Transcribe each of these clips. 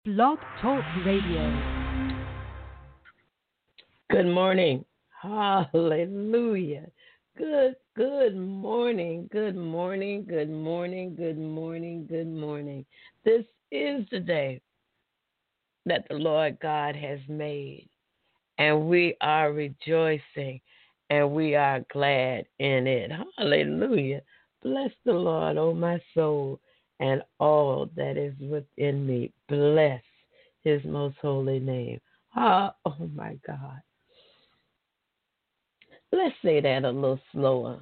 Blog Talk Radio. Good morning. Hallelujah. Good morning. Good morning. Good morning. Good morning. Good morning. This is the day that the Lord God has made, and we are rejoicing and we are glad in it. Hallelujah. Bless the Lord, O my soul, and all that is within me. Bless his most holy name. Oh my God. Let's say that a little slower.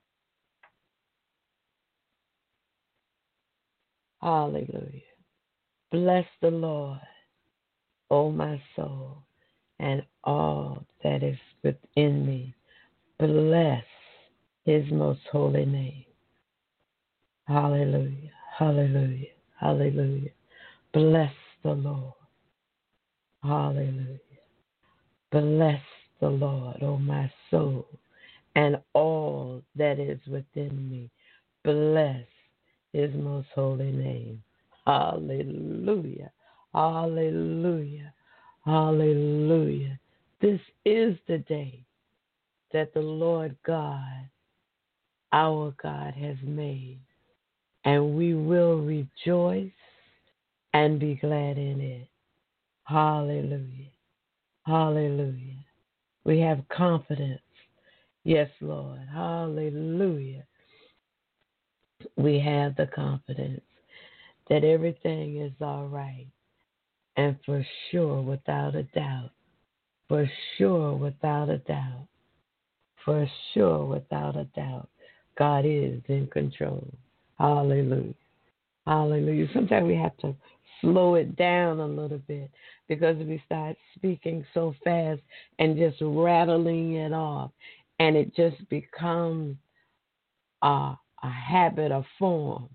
Hallelujah. Bless the Lord, O my soul, and all that is within me. Bless his most holy name. Hallelujah. Hallelujah. Hallelujah. Bless the Lord. Hallelujah. Bless the Lord, O my soul, and all that is within me. Bless his most holy name. Hallelujah. Hallelujah. Hallelujah. This is the day that the Lord God, our God, has made, and we will rejoice and be glad in it. Hallelujah. Hallelujah. We have confidence. Yes, Lord. Hallelujah. We have the confidence that everything is all right. And for sure, without a doubt, for sure, without a doubt, for sure, without a doubt, God is in control. Hallelujah. Hallelujah. Sometimes we have to slow it down a little bit because we start speaking so fast and just rattling it off, and it just becomes a habit, a form.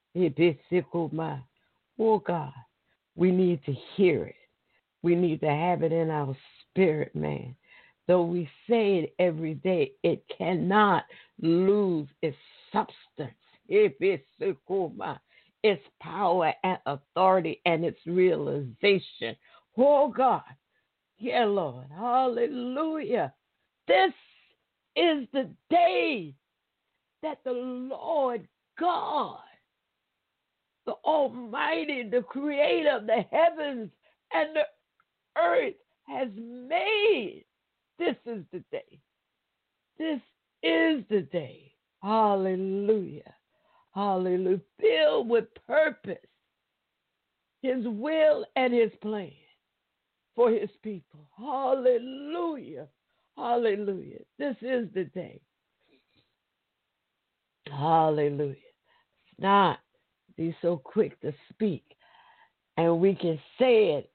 Oh God, we need to hear it. We need to have it in our spirit, man. Though we say it every day, it cannot lose its substance. Its power and authority and its realization. Oh God. Yeah, Lord. Hallelujah. This is the day that the Lord God, the Almighty, the Creator of the heavens and the earth has made. This is the day. This is the day. Hallelujah. Hallelujah. Filled with purpose, his will and his plan for his people. Hallelujah. Hallelujah. This is the day. Hallelujah. Not be so quick to speak, and we can say it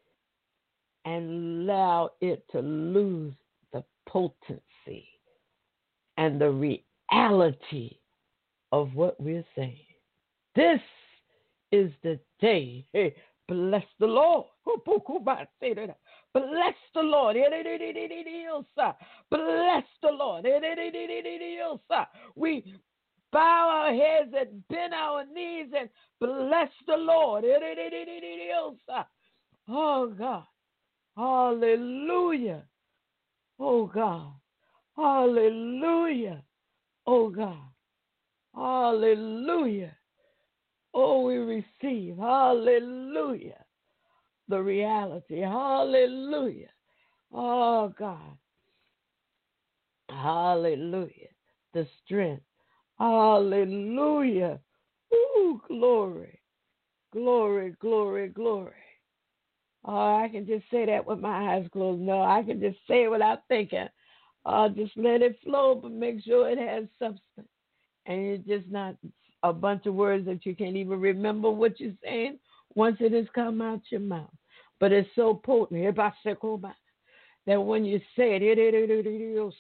and allow it to lose the potency and the reality of what we're saying. This is the day. Hey, bless the Lord. Bless the Lord. Bless the Lord. We bow our heads and bend our knees and bless the Lord. Oh God. Hallelujah. Oh God. Hallelujah. Oh God. Hallelujah. Oh, we receive. Hallelujah. The reality. Hallelujah. Oh God. Hallelujah. The strength. Hallelujah. Ooh, glory. Glory, glory, glory. Oh, I can just say that with my eyes closed. No, I can just say it without thinking. Just let it flow, but make sure it has substance. And it's just not a bunch of words that you can't even remember what you're saying once it has come out your mouth. But it's so potent that when you say it,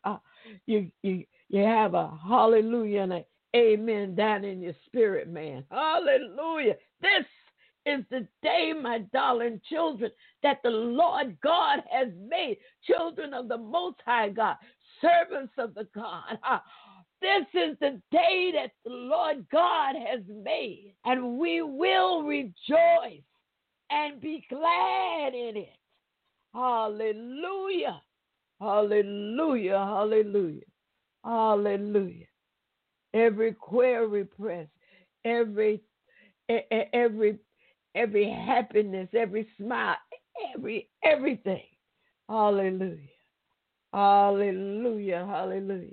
you have a hallelujah and an amen down in your spirit, man. Hallelujah. This is the day, my darling children, that the Lord God has made. Children of the Most High God, servants of the God. This is the day that the Lord God has made, and we will rejoice and be glad in it. Hallelujah. Hallelujah. Hallelujah. Hallelujah. Every query press, every every every happiness, every smile, everything. Hallelujah. Hallelujah. Hallelujah.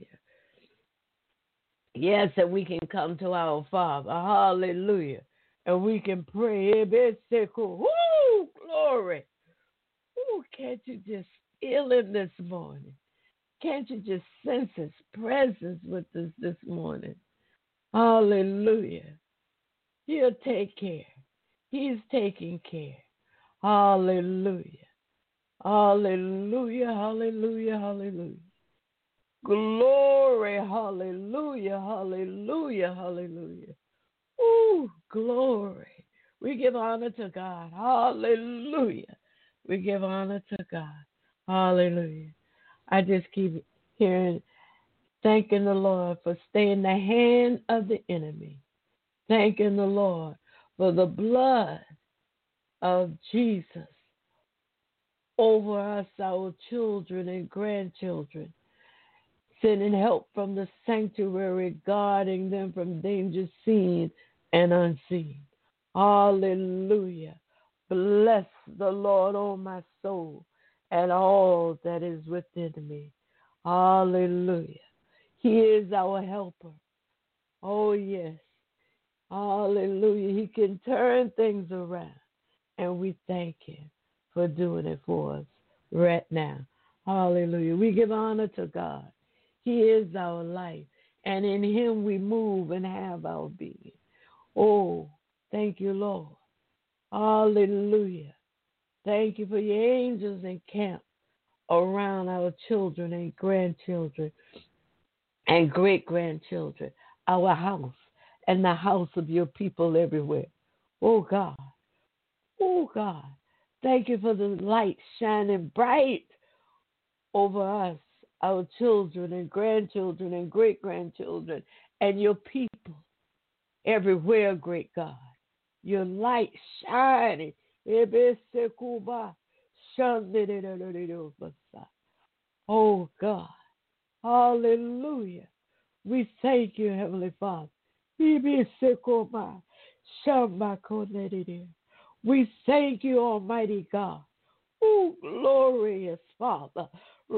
Yes, that we can come to our Father. Hallelujah. And we can pray. Woo! Glory. Ooh, can't you just feel him this morning? Can't you just sense his presence with us this morning? Hallelujah. He'll take care. He's taking care. Hallelujah. Hallelujah. Hallelujah. Hallelujah. Glory. Hallelujah. Hallelujah. Hallelujah. Ooh, glory. We give honor to God. Hallelujah. We give honor to God. Hallelujah. I just keep hearing, thanking the Lord for staying the hand of the enemy. Thanking the Lord for the blood of Jesus over us, our children and grandchildren. Sending help from the sanctuary, guarding them from danger seen and unseen. Hallelujah. Bless the Lord, oh my soul, and all that is within me. Hallelujah. He is our helper. Oh, yes. Hallelujah. He can turn things around. And we thank him for doing it for us right now. Hallelujah. We give honor to God. He is our life. And in him we move and have our being. Oh, thank you, Lord. Hallelujah. Thank you for your angels encamped around our children and grandchildren and great-grandchildren, our house and the house of your people everywhere. Oh, God. Oh, God. Thank you for the light shining bright over us, our children and grandchildren and great-grandchildren and your people everywhere, great God. Your light shining. Oh, God. Hallelujah. We thank you, Heavenly Father. We thank you, Almighty God. Oh, glorious Father.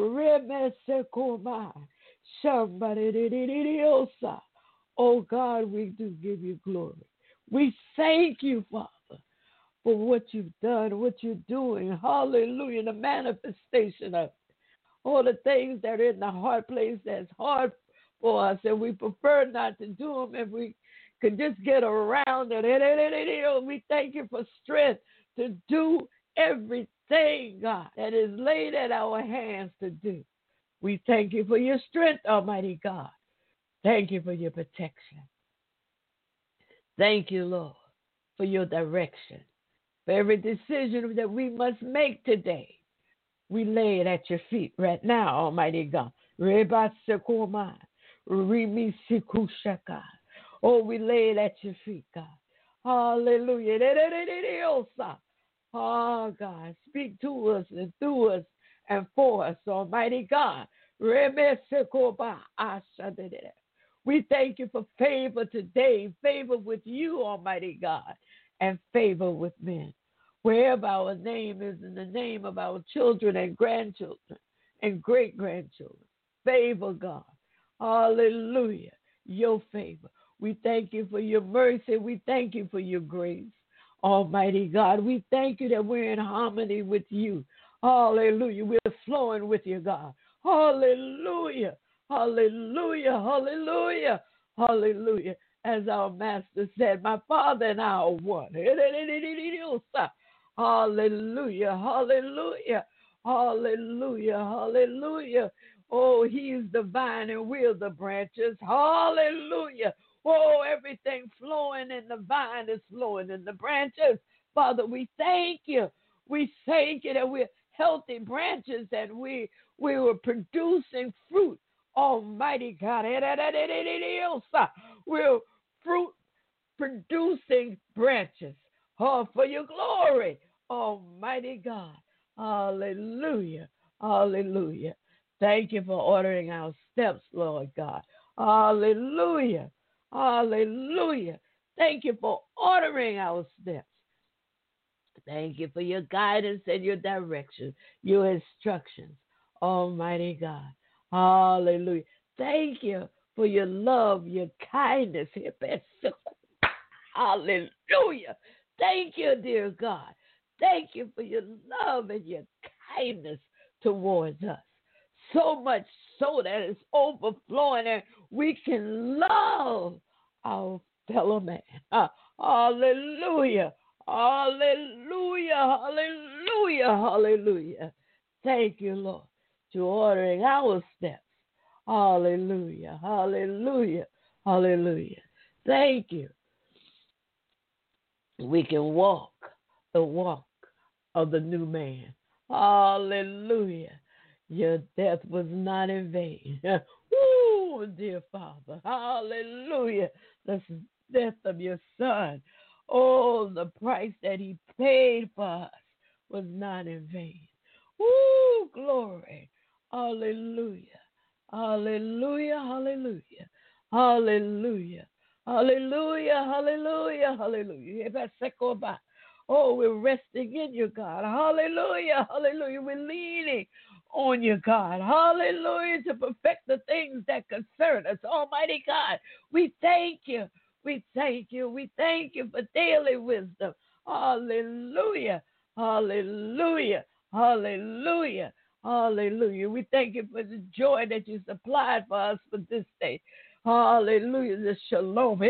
Oh, God, we do give you glory. We thank you, Father, for what you've done, what you're doing. Hallelujah. The manifestation of all the things that are in the hard place that's hard for us, and we prefer not to do them if we could just get around it. We thank you for strength to do everything, God, that is laid at our hands to do. We thank you for your strength, Almighty God. Thank you for your protection. Thank you, Lord, for your direction. For every decision that we must make today, we lay it at your feet right now, Almighty God. Oh, we lay it at your feet, God. Hallelujah. Oh, God, speak to us and through us and for us, Almighty God. We thank you for favor today, favor with you, Almighty God, and favor with men. Wherever our name is in the name of our children and grandchildren and great-grandchildren. Favor, God. Hallelujah. Your favor. We thank you for your mercy. We thank you for your grace. Almighty God, we thank you that we're in harmony with you. Hallelujah. We're flowing with you, God. Hallelujah. Hallelujah. Hallelujah. Hallelujah. As our master said, my Father and I are one. Hallelujah. Hallelujah. Hallelujah. Hallelujah. Oh, he is the vine and we're the branches. Hallelujah. Oh, everything flowing in the vine is flowing in the branches. Father, we thank you. We thank you that we're healthy branches and we were producing fruit. Almighty God. We're fruit producing branches. Oh, for your glory. Almighty God. Hallelujah. Hallelujah. Thank you for ordering our steps, Lord God. Hallelujah. Hallelujah. Thank you for ordering our steps. Thank you for your guidance and your direction, your instructions, Almighty God. Hallelujah. Thank you for your love, your kindness. Hallelujah. Thank you, dear God. Thank you for your love and your kindness towards us. So much so that it's overflowing and we can love our fellow man. Hallelujah. Hallelujah. Hallelujah. Hallelujah. Thank you, Lord, to ordering our steps. Hallelujah. Hallelujah. Hallelujah. Thank you. We can walk the walk of the new man. Hallelujah. Your death was not in vain. Woo, dear Father. Hallelujah. The death of your Son. Oh, the price that he paid for us was not in vain. Woo, glory. Hallelujah. Hallelujah. Hallelujah. Hallelujah. Hallelujah. Hallelujah. Hallelujah. Oh, we're resting in you, God. Hallelujah. Hallelujah. We're leaning on you, God. Hallelujah. To perfect the things that concern us. Almighty God, we thank you. We thank you. We thank you for daily wisdom. Hallelujah. Hallelujah. Hallelujah. Hallelujah. We thank you for the joy that you supplied for us for this day. Hallelujah. The shalom.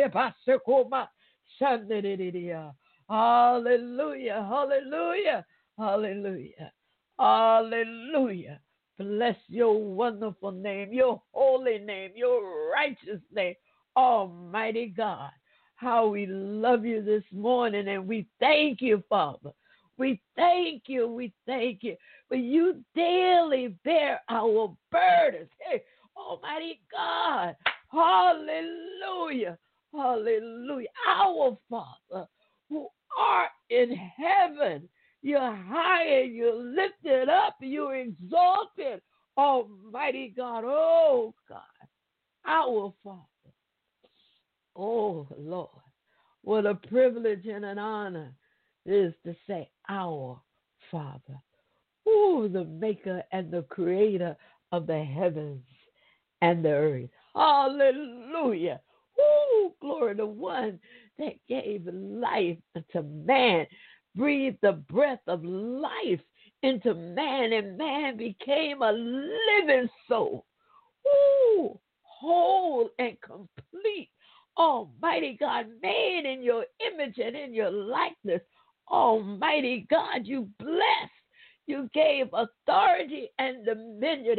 Hallelujah. Hallelujah. Hallelujah. Hallelujah. Bless your wonderful name, your holy name, your righteous name, Almighty God. How we love you this morning, and we thank you, Father. We thank you. We thank you. For you daily bear our burdens. Hey, Almighty God. Hallelujah. Hallelujah. Our Father who art in heaven. You're high and you're lifted up. You're exalted. Almighty God. Oh, God. Our Father. Oh, Lord. What a privilege and an honor it is to say our Father. Oh, the maker and the creator of the heavens and the earth. Hallelujah. Oh, glory to one that gave life to man, breathed the breath of life into man, and man became a living soul. Ooh, whole and complete. Almighty God, made in your image and in your likeness. Almighty God, you blessed. You gave authority and dominion.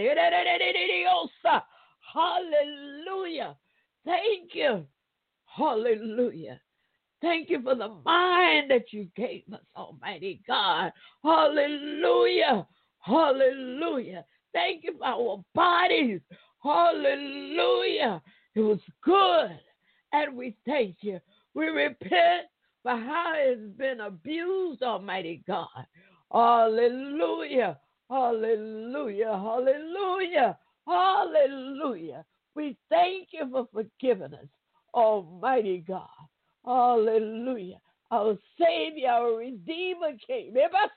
Hallelujah. Thank you. Hallelujah. Thank you for the mind that you gave us, Almighty God. Hallelujah. Hallelujah. Thank you for our bodies. Hallelujah. It was good. And we thank you. We repent for how it's been abused, Almighty God. Hallelujah. Hallelujah. Hallelujah. Hallelujah. We thank you for forgiving us, Almighty God. Hallelujah. Our Savior, our Redeemer came.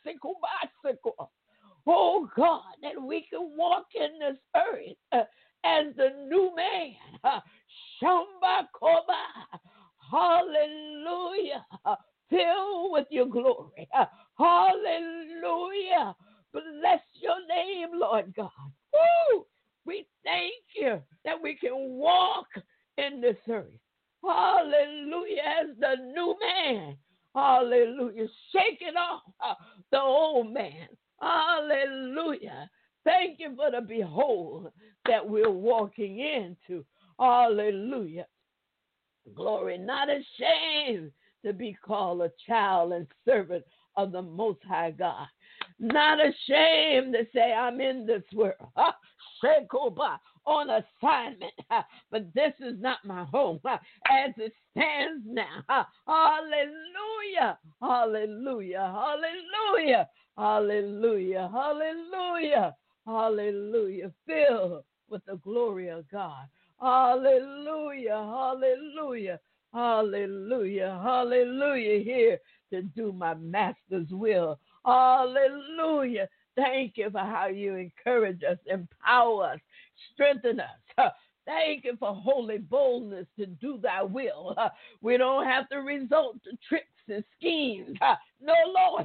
Oh God, that we can walk in this earth as the new man. Shamba Koba. Hallelujah. Filled with your glory. Hallelujah. Bless your name, Lord God. Woo! We thank you that we can walk in this earth. Hallelujah, as the new man. Hallelujah, shaking off the old man. Hallelujah. Thank you for the behold that we're walking into. Hallelujah. Glory, not ashamed to be called a child and servant of the Most High God. Not ashamed to say, I'm in this world. on assignment. But this is not my home as it stands now. Hallelujah. Hallelujah. Hallelujah. Hallelujah. Hallelujah. Hallelujah. Filled with the glory of God. Hallelujah. Hallelujah. Hallelujah. Hallelujah. Here to do my master's will. Hallelujah. Thank you for how you encourage us, empower us, strengthen us. Thank you for holy boldness to do thy will. We don't have to resort to tricks and schemes. No, Lord.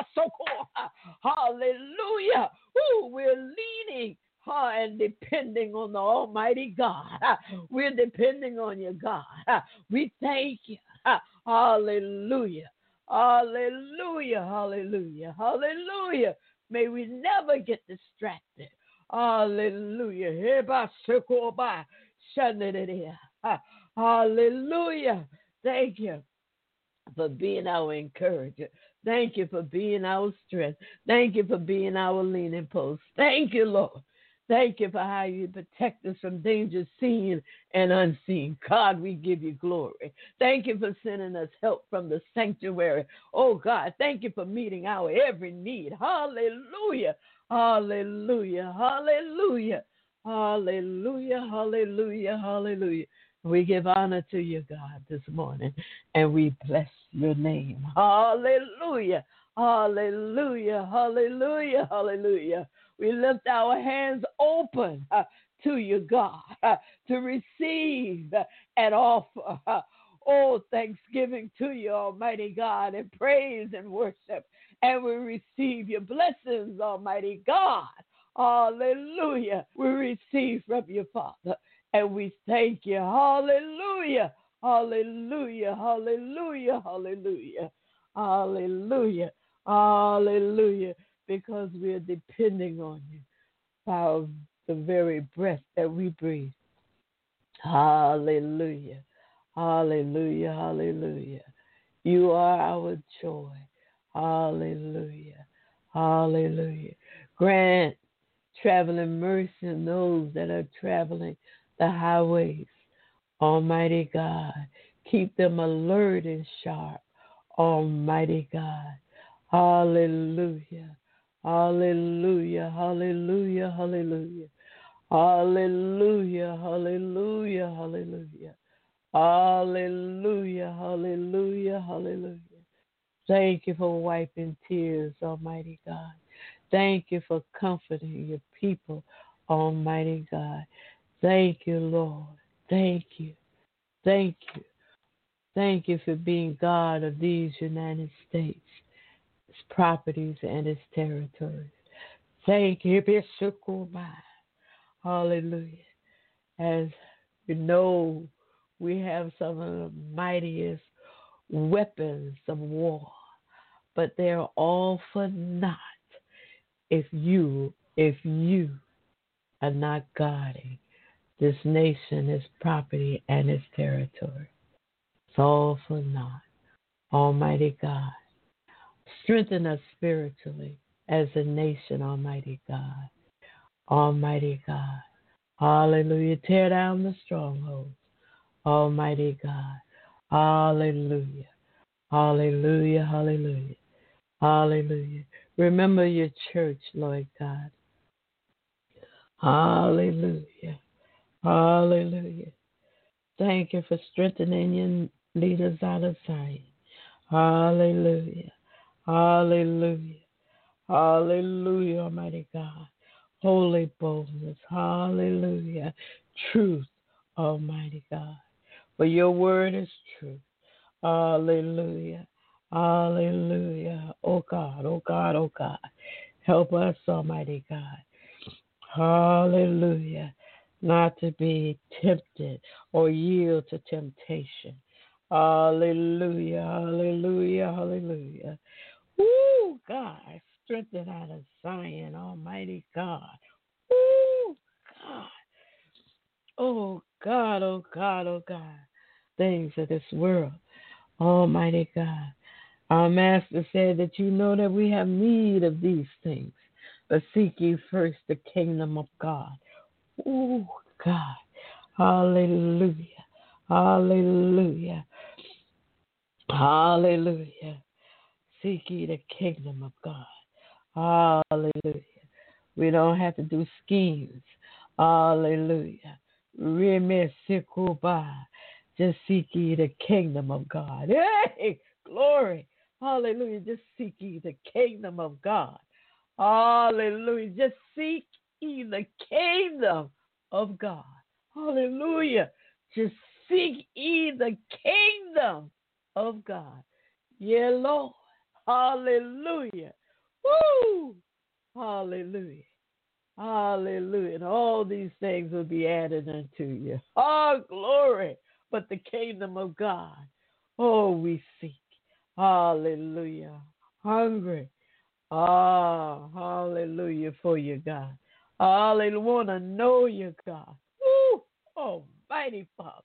Hallelujah. Ooh, we're leaning and depending on the Almighty God. We're depending on you, God. We thank you. Hallelujah. Hallelujah. Hallelujah. Hallelujah. May we never get distracted. Hallelujah. Hallelujah. Thank you for being our encourager. Thank you for being our strength. Thank you for being our leaning post. Thank you, Lord. Thank you for how you protect us from danger seen and unseen. God, we give you glory. Thank you for sending us help from the sanctuary. Oh, God, thank you for meeting our every need. Hallelujah. Hallelujah. Hallelujah. Hallelujah. Hallelujah. Hallelujah. We give honor to you, God, this morning, and we bless your name. Hallelujah. Hallelujah. Hallelujah. Hallelujah. We lift our hands open to you, God, to receive and offer. Thanksgiving to you, Almighty God, and praise and worship. And we receive your blessings, Almighty God. Hallelujah. We receive from you, Father, and we thank you. Hallelujah. Hallelujah. Hallelujah. Hallelujah. Hallelujah. Hallelujah. Because we are depending on you by the very breath that we breathe. Hallelujah. Hallelujah. Hallelujah. You are our joy. Hallelujah. Hallelujah. Grant traveling mercy in those that are traveling the highways. Almighty God, keep them alert and sharp. Almighty God. Hallelujah. Hallelujah, hallelujah, hallelujah. Hallelujah, hallelujah, hallelujah. Hallelujah, hallelujah, hallelujah. Thank you for wiping tears, Almighty God. Thank you for comforting your people, Almighty God. Thank you, Lord. Thank you. Thank you. Thank you for being God of these United States, its properties and its territories. Thank you, Bishop. Hallelujah. As you know, we have some of the mightiest weapons of war, but they're all for naught if you are not guarding this nation, its property, and its territory. It's all for naught. Almighty God, strengthen us spiritually as a nation, Almighty God. Almighty God. Hallelujah. Tear down the strongholds. Almighty God. Hallelujah. Hallelujah. Hallelujah. Hallelujah. Remember your church, Lord God. Hallelujah. Hallelujah. Thank you for strengthening your leaders out of Zion. Hallelujah. Hallelujah. Hallelujah, Almighty God. Holy boldness. Hallelujah. Truth, Almighty God. For your word is truth. Hallelujah. Hallelujah. Oh God, oh God, oh God. Help us, Almighty God. Hallelujah. Not to be tempted or yield to temptation. Hallelujah. Hallelujah. Hallelujah. Woo, God. Strengthen out of Zion, Almighty God. Woo, God. Oh God, oh God, oh God. Things of this world. Almighty God. Our Master said that you know that we have need of these things, but seek ye first the kingdom of God. Oh, God. Hallelujah. Hallelujah. Hallelujah. Seek ye the kingdom of God. Hallelujah. We don't have to do schemes. Hallelujah. Remesikuba. Just seek ye the kingdom of God. Hey, glory. Hallelujah. Just seek ye the kingdom of God. Hallelujah. Just seek ye the kingdom of God. Hallelujah. Just seek ye the kingdom of God. Yeah, Lord. Hallelujah. Woo! Hallelujah. Hallelujah. And all these things will be added unto you. Oh, glory. But the kingdom of God, oh, we seek. Hallelujah. Hungry. Ah, hallelujah for you, God. Hallelujah. Want to know you, God. Woo! Almighty Father.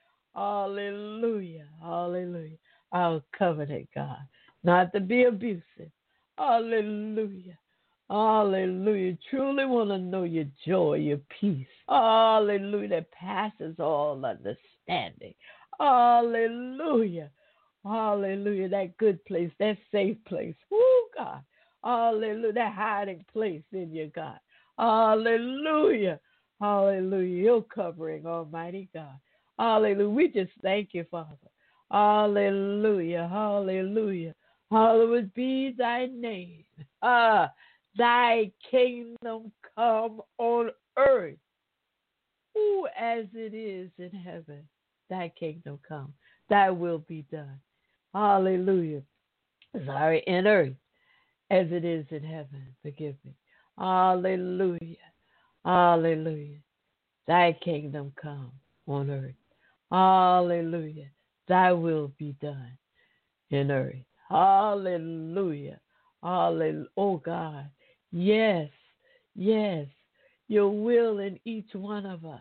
Hallelujah. Hallelujah. Our covenant, God. Not to be abusive. Hallelujah. Hallelujah. Truly want to know your joy, your peace. Hallelujah. That passes all understanding. Hallelujah. Hallelujah. That good place, that safe place. Woo, God. Hallelujah. That hiding place in you, God. Hallelujah. Hallelujah. Your covering, Almighty God. Hallelujah. We just thank you, Father. Hallelujah. Hallelujah. Hallowed be thy name. Thy kingdom come on earth. Ooh, as it is in heaven. Thy kingdom come. Thy will be done. Hallelujah. Sorry, in earth as it is in heaven. Forgive me. Hallelujah. Hallelujah. Thy kingdom come on earth. Hallelujah. Thy will be done in earth. Hallelujah. Hallelujah. Oh God. Yes. Yes. Your will in each one of us.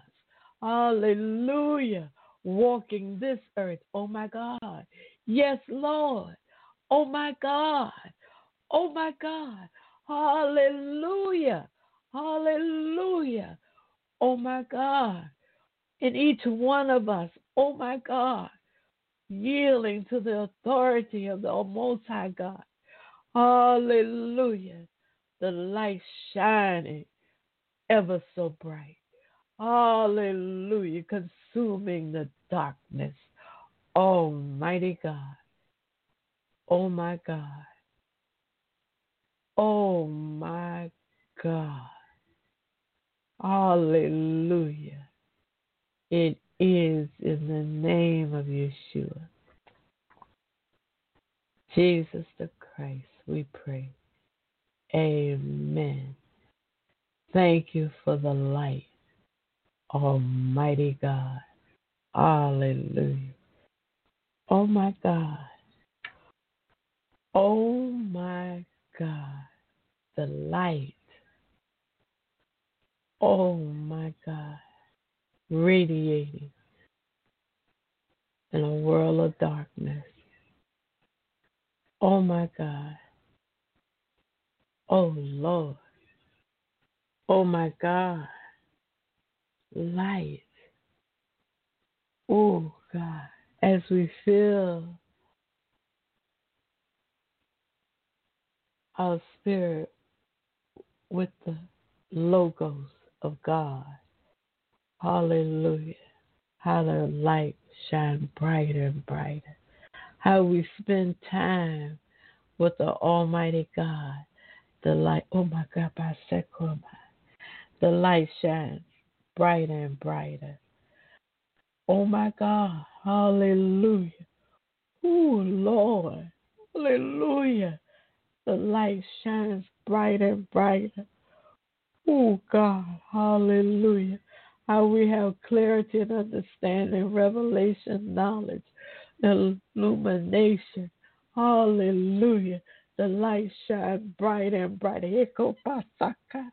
Hallelujah. Walking this earth. Oh my God. Yes, Lord. Oh my God. Oh my God. Hallelujah. Hallelujah. Oh my God. In each one of us. Oh my God. Yielding to the authority of the Most High God. Hallelujah. The light shining ever so bright. Hallelujah. Consuming the darkness. Almighty God. Oh my God. Oh my God. Hallelujah. It is in the name of Yeshua, Jesus the Christ, we pray. Amen. Thank you for the light, Almighty God. Hallelujah. Oh my God. Oh my God. The light. Oh my God. Radiating in a world of darkness. Oh my God. Oh Lord. Oh my God. Light. Oh God. As we fill our spirit with the logos of God. Hallelujah. How the light shines brighter and brighter. How we spend time with the Almighty God. The light, oh my God, by Sekoma. The light shines brighter and brighter. Oh my God. Hallelujah. Oh Lord. Hallelujah. The light shines brighter and brighter. Oh God, hallelujah. How we have clarity and understanding, revelation, knowledge, illumination. Hallelujah. The light shines brighter and brighter. Eko pasaka.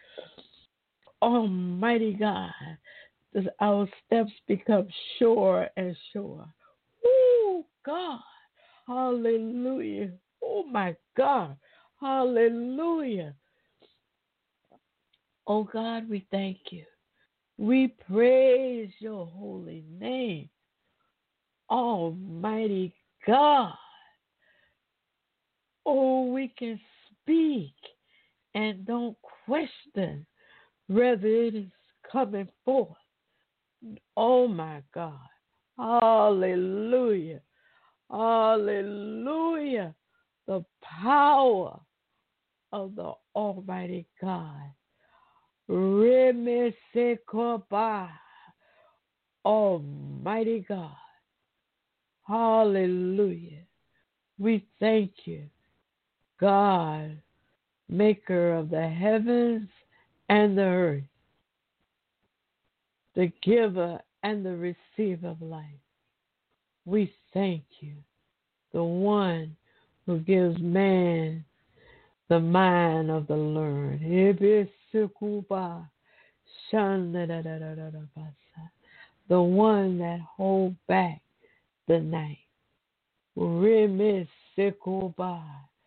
Almighty God, as our steps become sure and sure. Oh God, hallelujah. Oh my God, hallelujah. Oh God, we thank you. We praise your holy name, Almighty God. Oh, we can speak and don't question whether it is coming forth. Oh, my God. Hallelujah. Hallelujah. The power of the Almighty God. Remesekoba, Almighty God. Hallelujah. We thank you, God, maker of the heavens and the earth, the giver and the receiver of life. We thank you, the one who gives man the mind of the learned. Ebesekuba, shandadadadadabasa, the one that holds back the night. Remesekuba,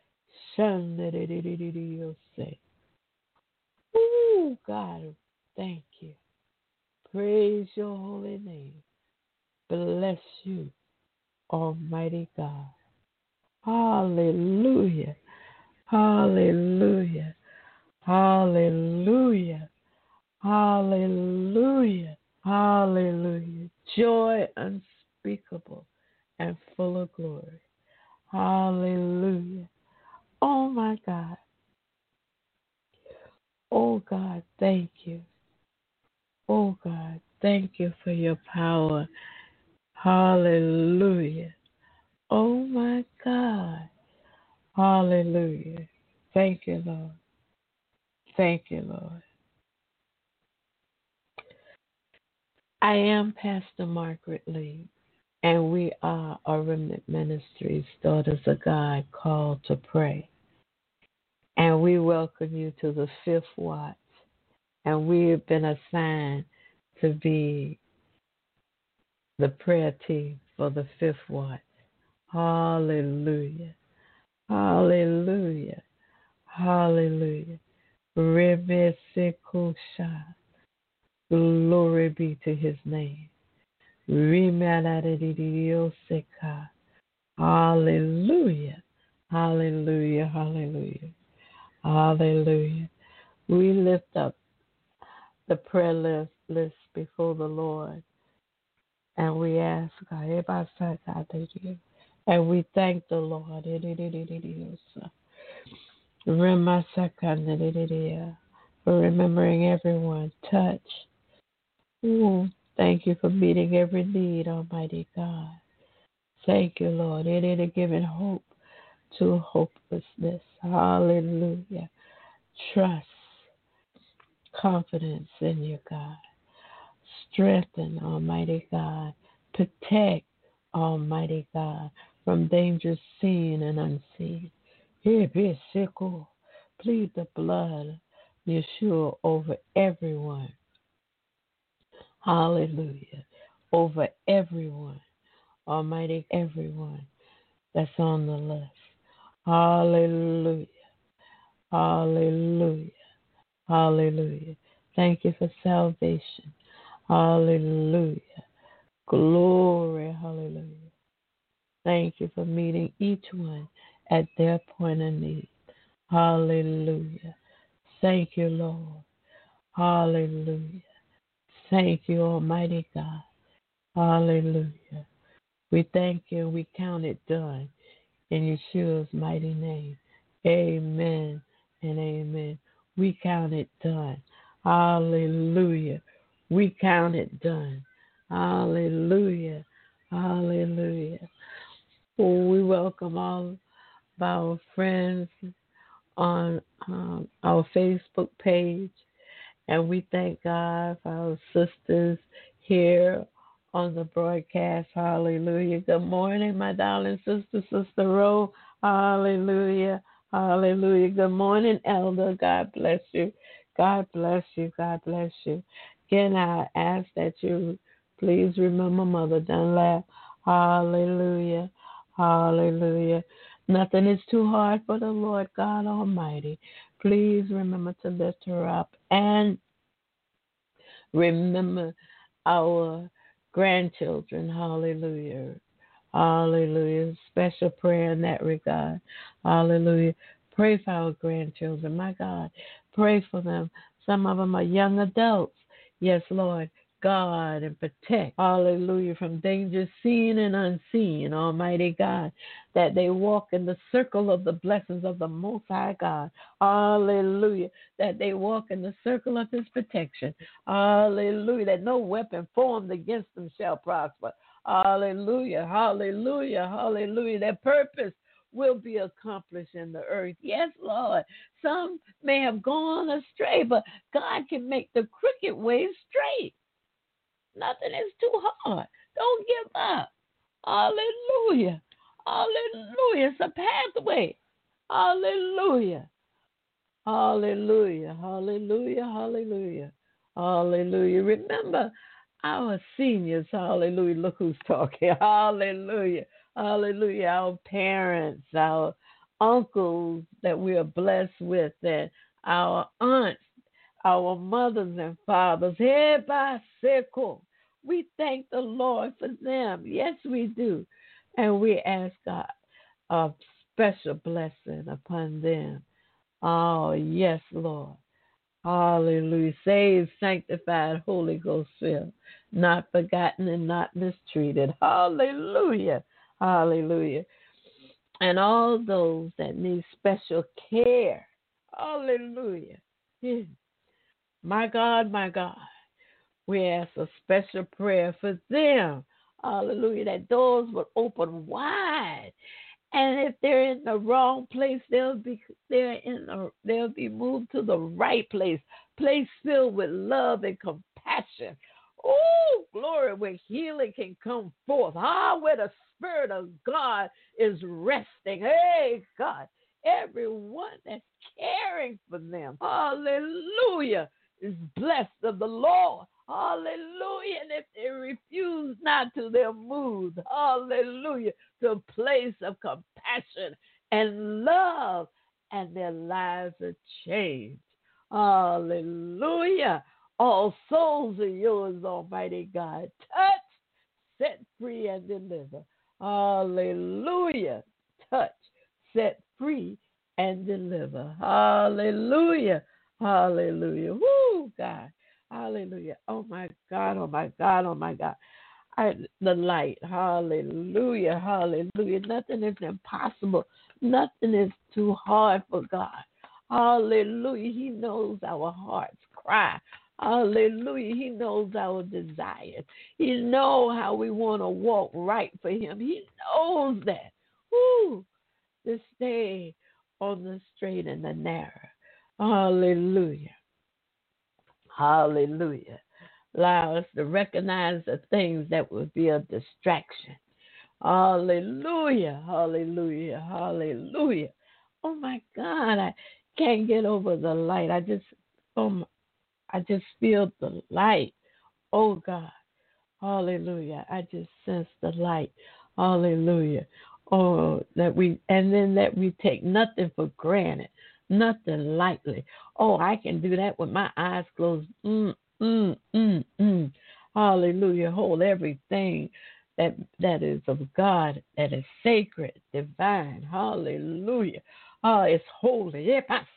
shandadadadadadiyose. Ooh, God, thank you. Praise your holy name. Bless you, Almighty God. Hallelujah. Hallelujah. Hallelujah. Hallelujah. Hallelujah. Joy unspeakable and full of glory. Hallelujah. Oh my God. Oh God, thank you. Oh God, thank you for your power. Hallelujah. Oh my God. Hallelujah. Thank you, Lord. Thank you, Lord. I am Pastor Margaret Lee, and we are a Remnant Ministries, Daughters of God, called to pray. And we welcome you to the fifth watch. And we have been assigned to be the prayer team for the fifth watch. Hallelujah. Hallelujah. Hallelujah. Remesekusha. Glory be to his name. Rimaladididiyoseka. Hallelujah. Hallelujah. Hallelujah. Hallelujah. We lift up the prayer list before the Lord, and we ask God, and we thank the Lord for remembering everyone. Touch. Ooh, thank you for meeting every need, Almighty God. Thank you, Lord. It is giving hope to hopelessness. Hallelujah. Trust, confidence in you, God. Strengthen, Almighty God. Protect, Almighty God, from dangers seen and unseen. Here be sickle. Plead the blood of Yeshua over everyone. Hallelujah. Over everyone. Almighty, everyone that's on the list. Hallelujah. Hallelujah. Hallelujah. Thank you for salvation. Hallelujah. Glory. Hallelujah. Thank you for meeting each one at their point of need. Hallelujah. Thank you, Lord. Hallelujah. Thank you, Almighty God. Hallelujah. We thank you. We count it done in Yeshua's mighty name. Amen and amen. We count it done. Hallelujah. We count it done. Hallelujah. Hallelujah. Oh, we welcome all of our friends on our Facebook page, and we thank God for our sisters here on the broadcast. Hallelujah. Good morning, my darling sister, Sister Ro. Hallelujah. Hallelujah. Good morning, Elder. God bless you. God bless you. God bless you. Again, I ask that you please remember Mother Dunlap. Hallelujah. Hallelujah. Nothing is too hard for the Lord God Almighty. Please remember to lift her up and Remember our grandchildren. Hallelujah. Hallelujah. Special prayer in that regard. Hallelujah. Pray for our grandchildren. My God, pray for them. Some of them are young adults. Yes, Lord. God and protect, hallelujah, from danger seen and unseen, Almighty God, that they walk in the circle of the blessings of the Most High God, hallelujah, that they walk in the circle of His protection, hallelujah, that no weapon formed against them shall prosper, hallelujah, hallelujah, hallelujah, their purpose will be accomplished in the earth. Yes, Lord. Some may have gone astray, but God can make the crooked ways straight. Nothing is too hard. Don't give up. Hallelujah. Hallelujah. It's a pathway. Hallelujah. Hallelujah. Hallelujah. Hallelujah. Hallelujah. Remember our seniors. Hallelujah. Look who's talking. Hallelujah. Hallelujah. Our parents, our uncles that we are blessed with, and our aunts, our mothers and fathers. We thank the Lord for them. Yes, we do. And we ask God a special blessing upon them. Oh, yes, Lord. Hallelujah. Saved, sanctified, Holy Ghost filled, not forgotten and not mistreated. Hallelujah. Hallelujah. And all those that need special care. Hallelujah. My God, my God. We ask a special prayer for them. Hallelujah. That doors would open wide. And if they're in the wrong place, they'll be moved to the right place filled with love and compassion. Oh, glory, where healing can come forth. Where the Spirit of God is resting. Hey, God, everyone that's caring for them, hallelujah, is blessed of the Lord. Hallelujah. And if they refuse not to, they're moved, hallelujah, to a place of compassion and love, and their lives are changed. Hallelujah. All souls are yours, Almighty God. Touch, set free, and deliver. Hallelujah. Touch, set free, and deliver. Hallelujah. Hallelujah. Woo, God. Hallelujah. Oh, my God. Oh, my God. Oh, my God. The light. Hallelujah. Hallelujah. Nothing is impossible. Nothing is too hard for God. Hallelujah. He knows our heart's cry. Hallelujah. He knows our desires. He knows how we want to walk right for Him. He knows that. Woo. To stay on the straight and the narrow. Hallelujah. Hallelujah. Allow us to recognize the things that would be a distraction. Hallelujah. Hallelujah. Hallelujah. Oh my God, I can't get over the light. I just feel the light. Oh God. Hallelujah. I just sense the light. Hallelujah. Oh, that we take nothing for granted, nothing lightly. Oh, I can do that with my eyes closed. Hallelujah. Hold everything that is of God, that is sacred, divine. Hallelujah. It's holy.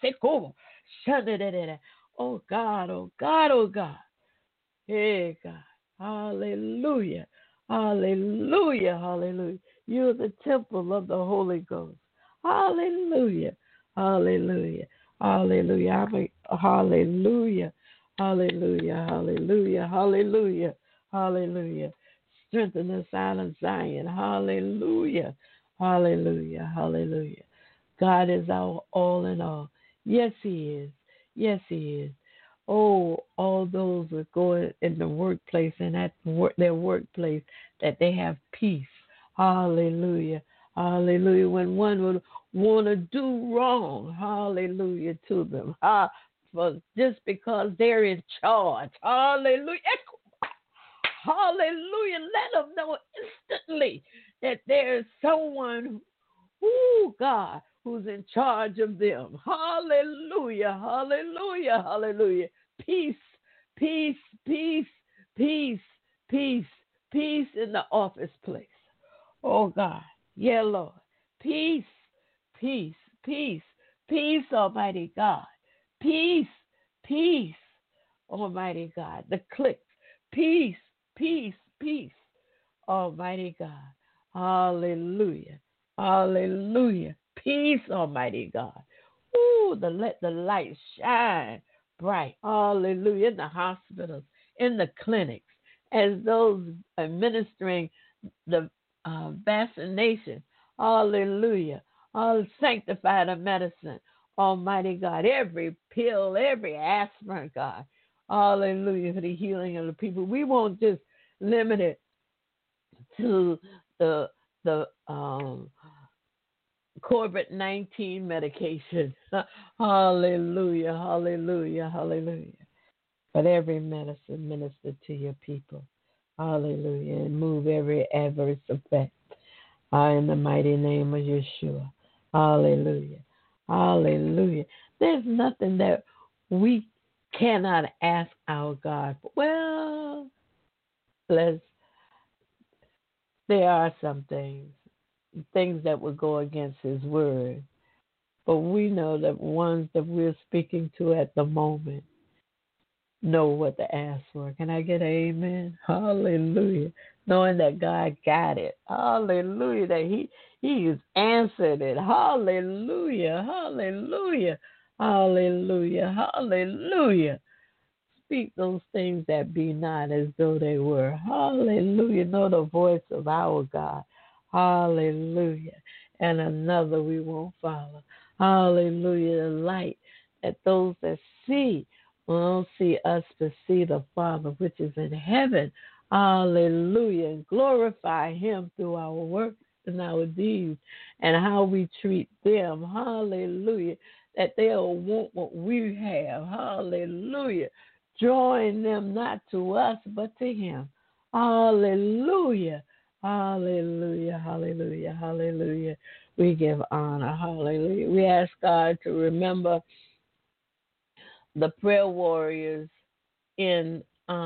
Oh God, oh God, oh God. Hey God. Hallelujah. Hallelujah. Hallelujah. You're the temple of the Holy Ghost. Hallelujah. Hallelujah. Hallelujah. Hallelujah. Hallelujah. Hallelujah. Hallelujah. Hallelujah. Strengthen us out of Zion. Hallelujah. Hallelujah. Hallelujah. God is our all in all. Yes, He is. Yes, He is. Oh, all those that go in the workplace and at their workplace, that they have peace. Hallelujah. Hallelujah. When one would want to do wrong, hallelujah to them. For just because they're in charge. Hallelujah. Hallelujah. Let them know instantly that there's someone, God, who's in charge of them. Hallelujah. Hallelujah. Hallelujah. Peace, peace, peace, peace, peace, peace in the office place. Oh God. Yeah, Lord. Peace, peace, peace, peace, Almighty God. Peace, peace, Almighty God. The clicks. Peace, peace, peace, Almighty God. Hallelujah. Hallelujah. Peace, Almighty God. Ooh, let the light shine bright. Hallelujah. In the hospitals, in the clinics, as those administering the vaccination. Hallelujah. All sanctify the medicine. Almighty God. Every pill, every aspirin, God. Hallelujah. For the healing of the people. We won't just limit it to the COVID-19 medication. Hallelujah, hallelujah, hallelujah. But every medicine minister to your people. Hallelujah. And move every adverse effect. In the mighty name of Yeshua. Hallelujah. Hallelujah. There's nothing that we cannot ask our God for. Well, there are some things that would go against his word. But we know that ones that we're speaking to at the moment know what to ask for. Can I get an amen? Hallelujah. Knowing that God got it. Hallelujah. That he has answered it. Hallelujah. Hallelujah. Hallelujah. Hallelujah. Speak those things that be not as though they were. Hallelujah. Know the voice of our God. Hallelujah. And another we won't follow. Hallelujah. The light that those that see will not see us, but see the Father which is in heaven. Hallelujah. And glorify him through our works and our deeds and how we treat them. Hallelujah. That they'll want what we have. Hallelujah. Drawing them not to us, but to him. Hallelujah. Hallelujah. Hallelujah. Hallelujah. We give honor. Hallelujah. We ask God to remember the prayer warriors in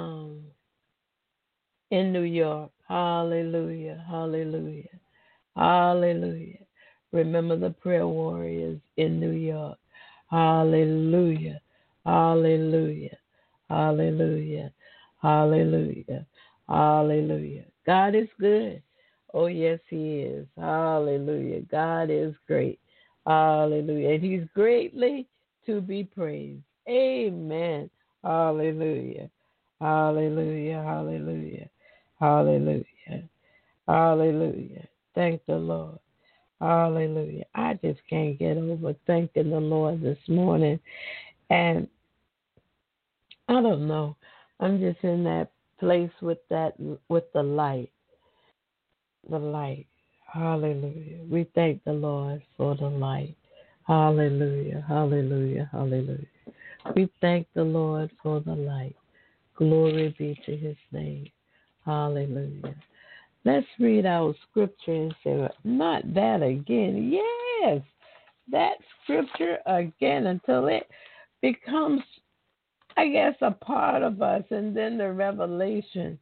New York. Hallelujah. Hallelujah. Hallelujah. Remember the prayer warriors in New York. Hallelujah. Hallelujah. Hallelujah. Hallelujah. Hallelujah. God is good. Oh, yes, he is. Hallelujah. God is great. Hallelujah. And he's greatly to be praised. Amen. Hallelujah. Hallelujah. Hallelujah. Hallelujah. Hallelujah. Thank the Lord. Hallelujah. I just can't get over thanking the Lord this morning. And I don't know. I'm just in that place with the light. The light. Hallelujah. We thank the Lord for the light. Hallelujah. Hallelujah. Hallelujah. We thank the Lord for the light. Glory be to his name. Hallelujah. Let's read our scripture and say, not that again. Yes, that scripture again until it becomes, I guess, a part of us, and then the revelation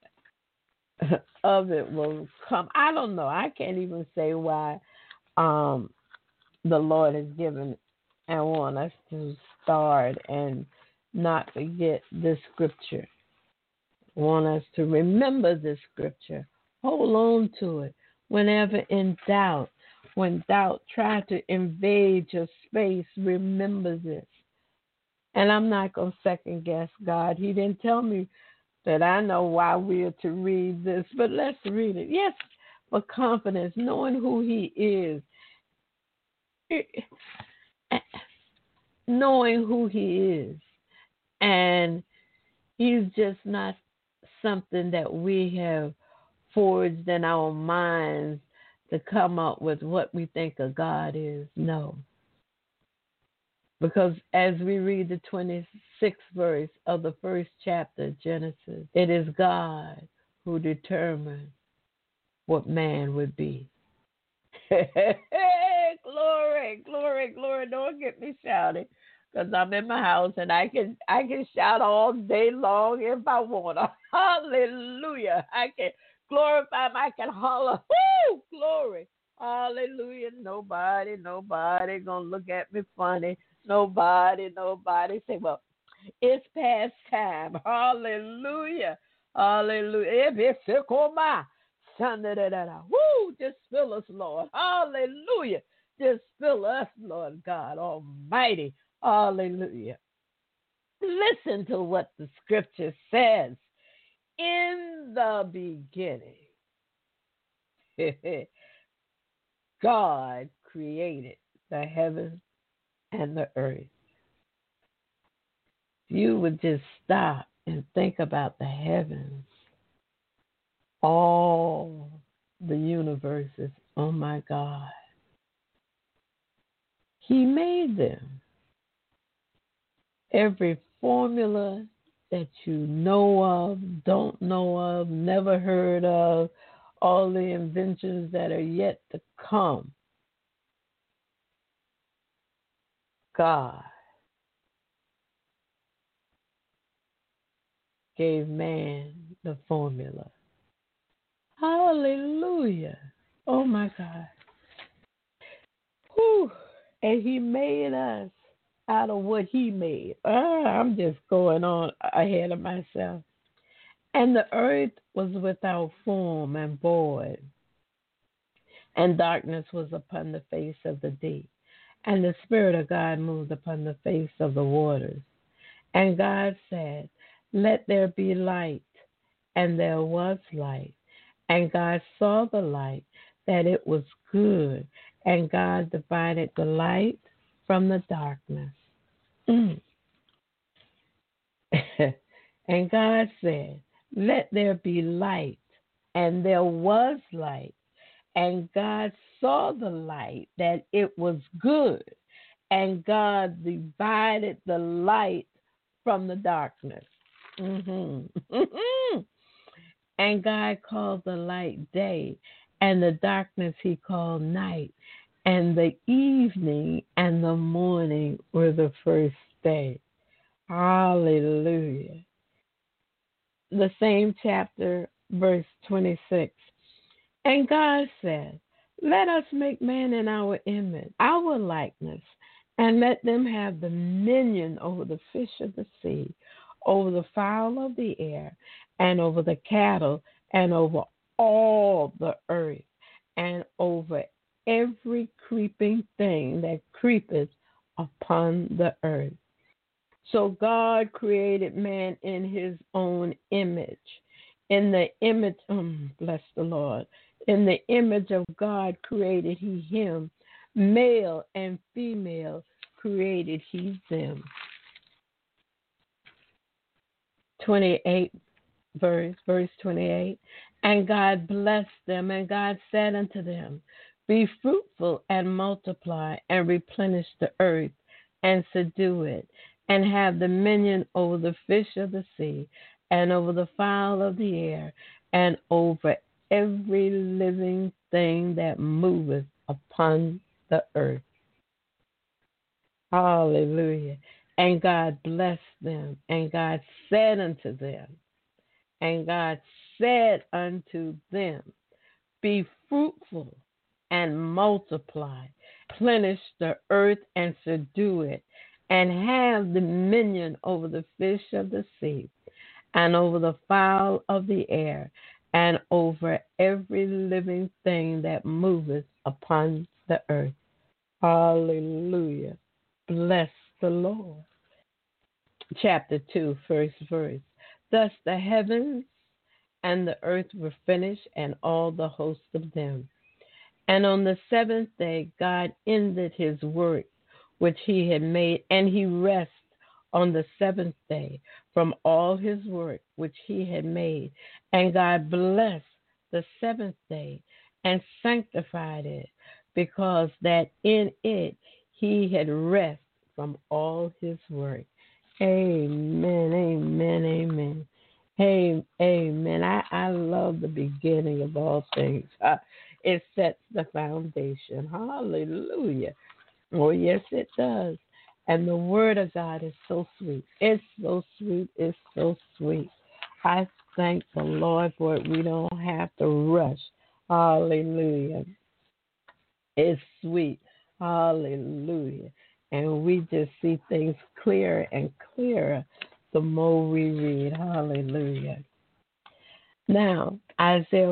of it will come. I don't know. I can't even say why the Lord has given and want us to start and not forget this scripture. Want us to remember this scripture. Hold on to it whenever in doubt. When doubt tries to invade your space, remember this. And I'm not going to second guess God. He didn't tell me that I know why we are to read this, but let's read it. Yes, for confidence, knowing who he is. Knowing who he is. And he's just not something that we have forged in our minds to come up with what we think a God is. No. Because as we read the 26th verse of the first chapter of Genesis, it is God who determined what man would be. Glory, glory, glory. Don't get me shouting, because I'm in my house and I can shout all day long if I want to. Hallelujah. I can glorify him. I can holler. Woo! Glory. Hallelujah. Nobody gonna look at me funny. Nobody say, well, it's past time. Hallelujah. Hallelujah. Woo! Just fill us, Lord. Hallelujah. Just fill us, Lord God Almighty. Hallelujah. Listen to what the scripture says. In the beginning, God created the heavens and the earth. You would just stop and think about the heavens, all the universes. Oh my God. He made them. Every formula that you know of, don't know of, never heard of, all the inventions that are yet to come. God gave man the formula. Hallelujah. Oh my God. Whew. And he made us out of what he made. I'm just going on ahead of myself. And the earth was without form and void, and darkness was upon the face of the deep. And the Spirit of God moved upon the face of the waters. And God said, let there be light. And there was light. And God saw the light, that it was good. And God divided the light from the darkness. And God said, let there be light. And there was light. And God saw the light, that it was good. And God divided the light from the darkness. And God called the light day, and the darkness he called night. And the evening and the morning were the first day. Hallelujah. The same chapter, verse 26. And God said, let us make man in our image, our likeness, and let them have dominion over the fish of the sea, over the fowl of the air, and over the cattle, and over all the earth, and over every creeping thing that creepeth upon the earth. So God created man in his own image. In the image, bless the Lord, in the image of God created he him. Male and female created he them. 28 verse 28. And God blessed them, and God said unto them, be fruitful and multiply, and replenish the earth, and subdue it, and have dominion over the fish of the sea, and over the fowl of the air, and over every living thing that moveth upon the earth. Hallelujah. And God blessed them, and God said unto them, be fruitful and multiply, replenish the earth and subdue it, and have dominion over the fish of the sea, and over the fowl of the air, and over every living thing that moveth upon the earth. Hallelujah. Bless the Lord. Chapter 2, first verse. Thus the heavens and the earth were finished, and all the host of them. And on the seventh day God ended his work which he had made, and he rested on the seventh day from all his work which he had made. And God blessed the seventh day and sanctified it, because that in it he had rest from all his work. Amen, amen, amen. Hey, amen. I love the beginning of all things. It sets the foundation. Hallelujah. Oh, yes, it does. And the word of God is so sweet. It's so sweet. It's so sweet. I thank the Lord for it. We don't have to rush. Hallelujah. It's sweet. Hallelujah. And we just see things clearer and clearer the more we read. Hallelujah. Now, Isaiah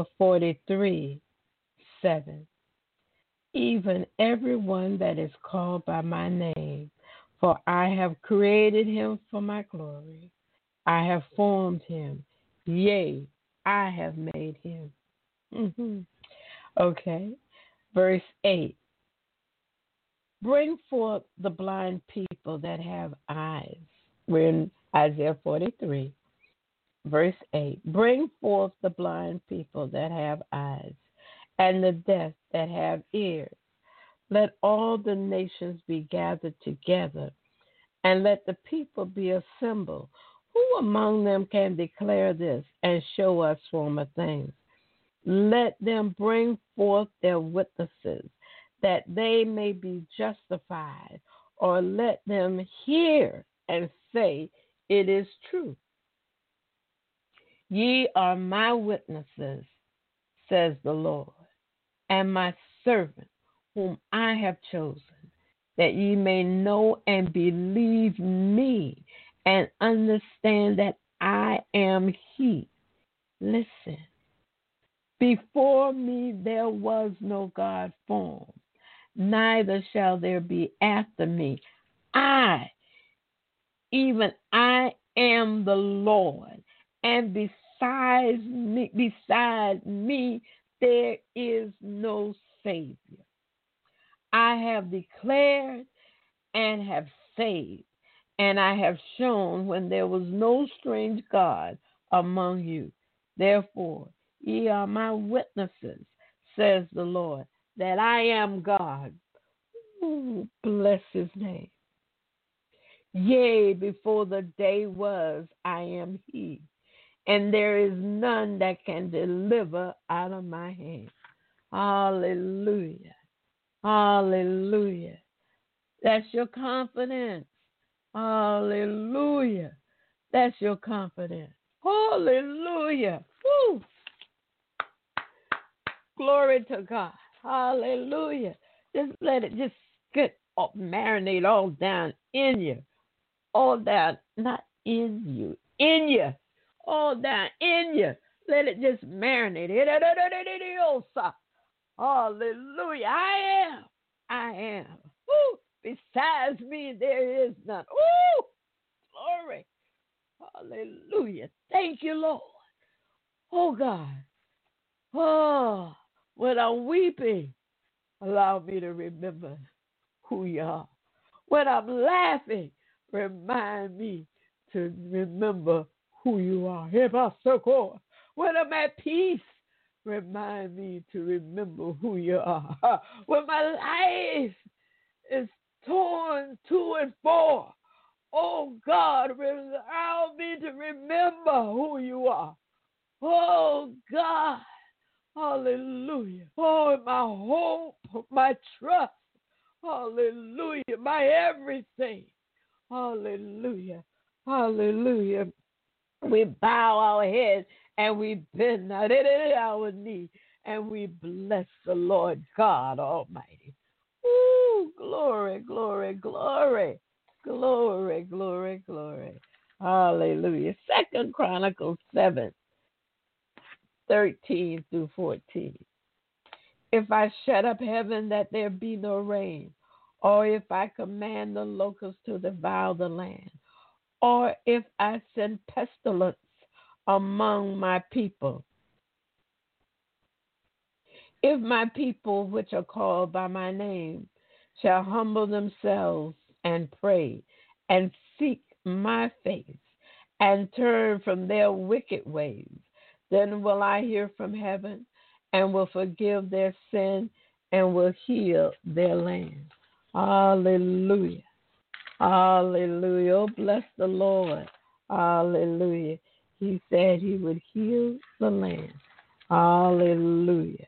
43:7. Even everyone that is called by my name, for I have created him for my glory. I have formed him. Yea, I have made him. Okay. Verse 8. Bring forth the blind people that have eyes. We're in Isaiah 43, verse 8. Bring forth the blind people that have eyes, and the deaf that have ears. Let all the nations be gathered together, and let the people be assembled. Who among them can declare this and show us former things? Let them bring forth their witnesses, that they may be justified, or let them hear and say, it is true. Ye are my witnesses, says the Lord, and my servant, whom I have chosen, that ye may know and believe me, and understand that I am he. Listen. Before me there was no God formed, neither shall there be after me. I, even I am the Lord, and beside me there is no Savior. I have declared and have saved, and I have shown when there was no strange God among you. Therefore, ye are my witnesses, says the Lord, that I am God. Ooh, bless his name. Yea, before the day was, I am he, and there is none that can deliver out of my hand. Hallelujah. Hallelujah. That's your confidence. Hallelujah. That's your confidence. Hallelujah. Woo. Glory to God. Hallelujah. Just let it just get up, marinate all down in you. All down, not in you, in you. All down in you. Let it just marinate. Hallelujah. I am. Woo. Besides me, there is none. Woo. Glory. Hallelujah. Thank you, Lord. Oh, God. Oh, when I'm weeping, allow me to remember who you are. When I'm laughing, remind me to remember who you are. When I'm at peace, remind me to remember who you are. When my life is torn to and fro, oh God, allow me to remember who you are. Oh God, hallelujah. Oh, my hope, my trust, hallelujah, my everything. Hallelujah, hallelujah. We bow our head and we bend our knee and we bless the Lord God Almighty. Ooh, glory, glory, glory, glory, glory, glory. Hallelujah. 2 Chronicles 7:13-14. If I shut up heaven that there be no rain, or if I command the locusts to devour the land, or if I send pestilence among my people, if my people which are called by my name shall humble themselves and pray and seek my face and turn from their wicked ways, then will I hear from heaven and will forgive their sin and will heal their land. Hallelujah. Hallelujah. Oh, bless the Lord. Hallelujah. He said he would heal the land. Hallelujah.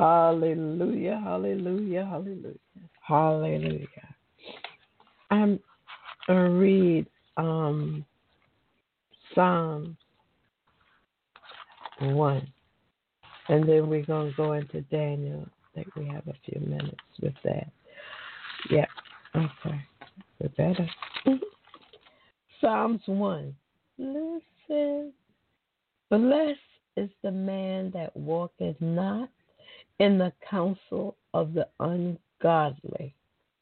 Hallelujah. Hallelujah. Hallelujah. Hallelujah. read Psalm 1, and then we're going to go into Daniel. I think we have a few minutes with that. Yeah, okay. We better. Psalms 1. Listen. Blessed is the man that walketh not in the counsel of the ungodly,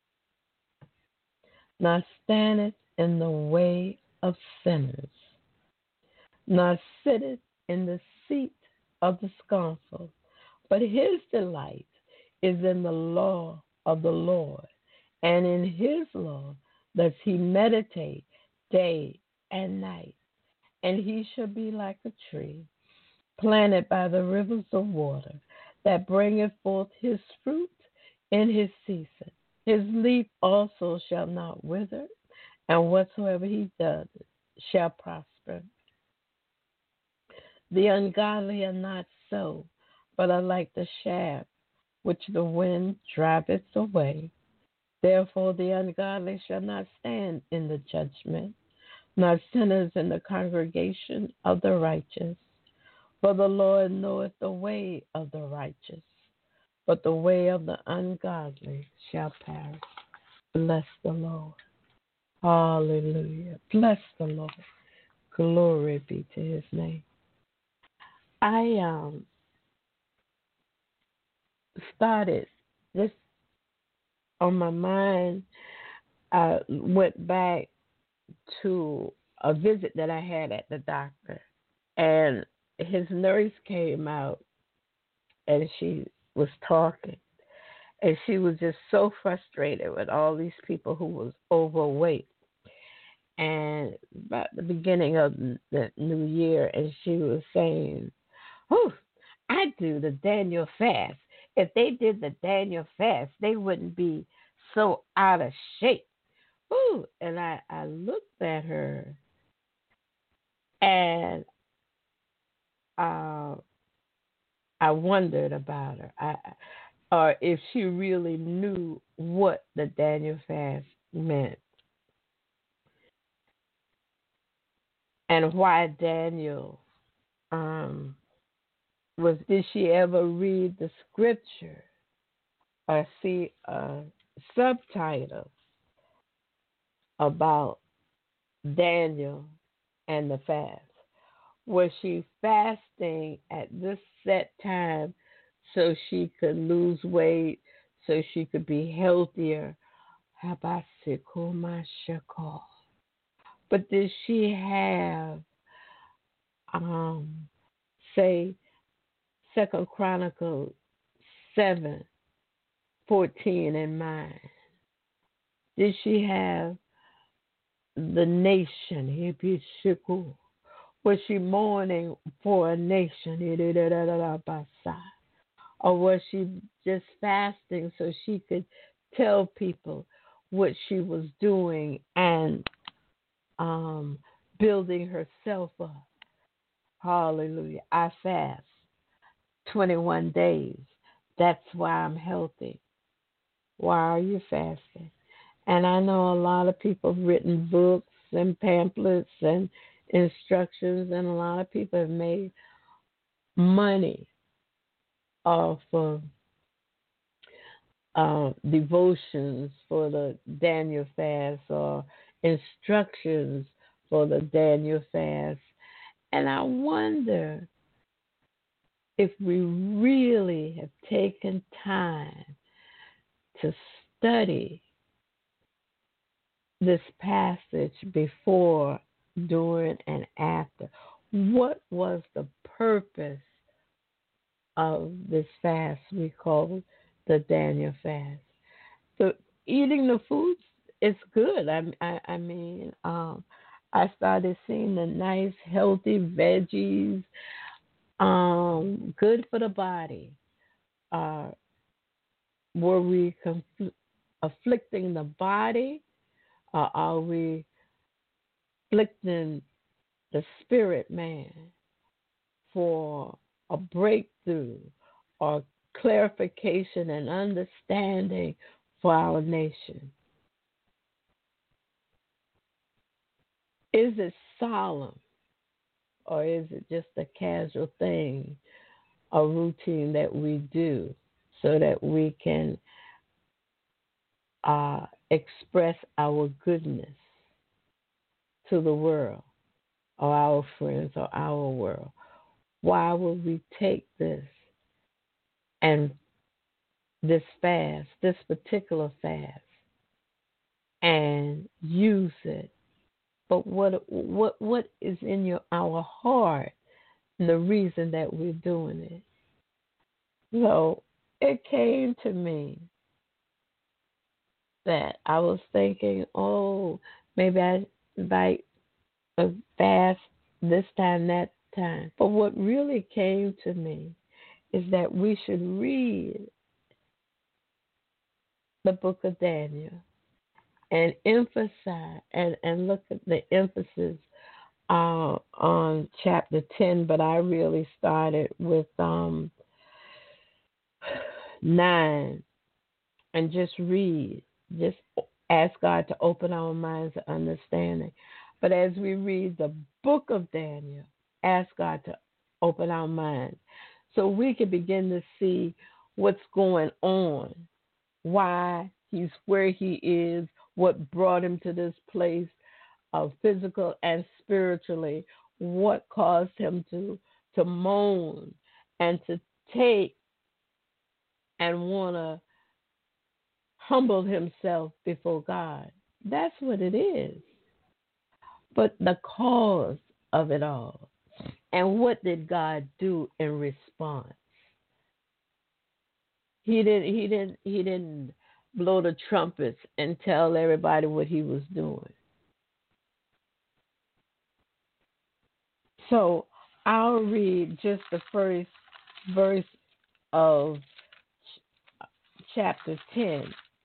nor standeth in the way of sinners, nor sitteth in the seat of the scornful. But his delight is in the law of the Lord, and in his law does he meditate day and night. And he shall be like a tree planted by the rivers of water, that bringeth forth his fruit in his season. His leaf also shall not wither, and whatsoever he does shall prosper. The ungodly are not so, but are like the shaft which the wind driveth away. Therefore the ungodly shall not stand in the judgment, nor sinners in the congregation of the righteous. For the Lord knoweth the way of the righteous, but the way of the ungodly shall perish. Bless the Lord. Hallelujah. Bless the Lord. Glory be to his name. I started this on my mind. I went back to a visit that I had at the doctor, and his nurse came out, and she was talking, and she was just so frustrated with all these people who was overweight. And about the beginning of the new year, and she was saying, "Oh, I do the Daniel fast. If they did the Daniel fast, they wouldn't be so out of shape." Ooh, and I looked at her, and I wondered about her, or if she really knew what the Daniel fast meant, and why Daniel was. Did she ever read the scripture or see a subtitle about Daniel and the fast? Was she fasting at this set time so she could lose weight, so she could be healthier? But did she have, say, 2 Chronicles 7:14 in mind? Did she have the nation? Was she mourning for a nation? Or was she just fasting so she could tell people what she was doing and building herself up? Hallelujah. I fast 21 days. That's why I'm healthy. Why are you fasting? And I know a lot of people have written books and pamphlets and instructions, and a lot of people have made money off of devotions for the Daniel fast or instructions for the Daniel fast. And I wonder if we really have taken time to study this passage before, during, and after. What was the purpose of this fast we call the Daniel fast? So eating the foods is good. I mean, I started seeing the nice, healthy veggies, good for the body. Were we afflicting the body, or are we afflicting the spirit man for a breakthrough or clarification and understanding for our nation? Is it solemn or is it just a casual thing, a routine that we do so that we can express our goodness to the world or our friends or our world? Why would we take this and this fast, this particular fast, and use it? But what is in our heart and the reason that we're doing it? So it came to me that I was thinking, oh, maybe I invite a fast this time, that time. But what really came to me is that we should read the book of Daniel and emphasize and look at the emphasis on chapter 10, but I really started with 9 and just read, just ask God to open our minds to understanding. But as we read the book of Daniel, ask God to open our minds so we can begin to see what's going on, why he's where he is, what brought him to this place of physical and spiritually, what caused him to moan and to take and want to humble himself before God. That's what it is. But the cause of it all, and what did God do in response? He didn't blow the trumpets and tell everybody what he was doing. So I'll read just the first verse of chapter 10.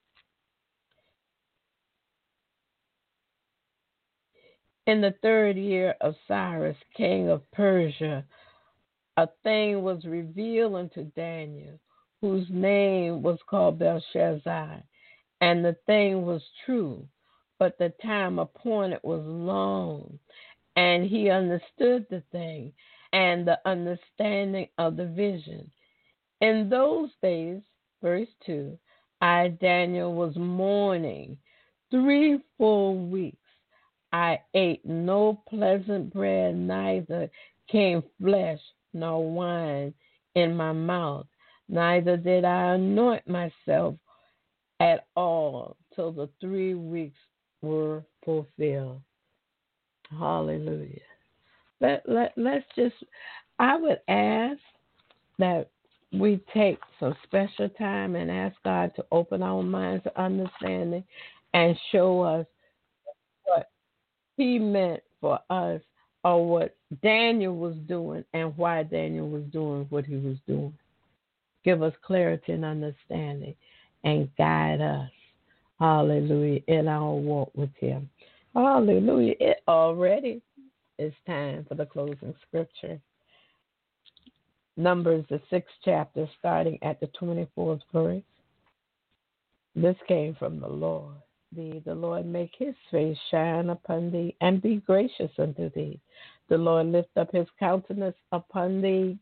In the 3rd year of Cyrus, king of Persia, a thing was revealed unto Daniel, whose name was called Belshazzar, and the thing was true, but the time appointed was long, and he understood the thing and the understanding of the vision. In those days, verse 2, I, Daniel, was mourning 3 full weeks. I ate no pleasant bread, neither came flesh nor wine in my mouth, neither did I anoint myself at all till the 3 weeks were fulfilled. Hallelujah. Let's just, I would ask that we take some special time and ask God to open our minds to understanding and show us what he meant for us, or what Daniel was doing and why Daniel was doing what he was doing. Give us clarity and understanding and guide us, hallelujah, in our walk with him. Hallelujah. It already is time for the closing scripture. Numbers, the 6th chapter, starting at the 24th verse. This came from the Lord. The Lord make his face shine upon thee and be gracious unto thee. The Lord lift up his countenance upon thee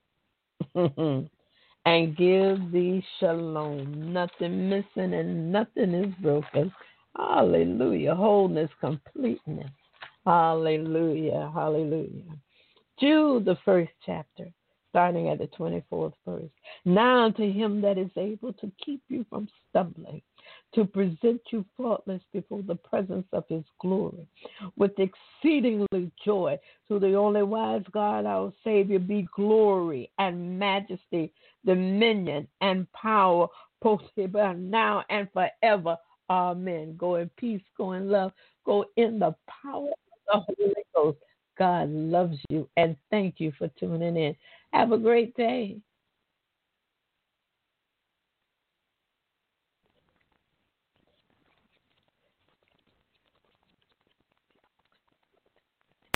and give thee shalom. Nothing missing and nothing is broken. Hallelujah. Wholeness, completeness. Hallelujah. Hallelujah. Jude, the 1st chapter, starting at the 24th verse. Now unto him that is able to keep you from stumbling, to present you faultless before the presence of his glory, with exceedingly joy, to the only wise God, our Savior, be glory and majesty, dominion and power, both now and forever. Amen. Go in peace, go in love, go in the power of the Holy Ghost. God loves you, and thank you for tuning in. Have a great day.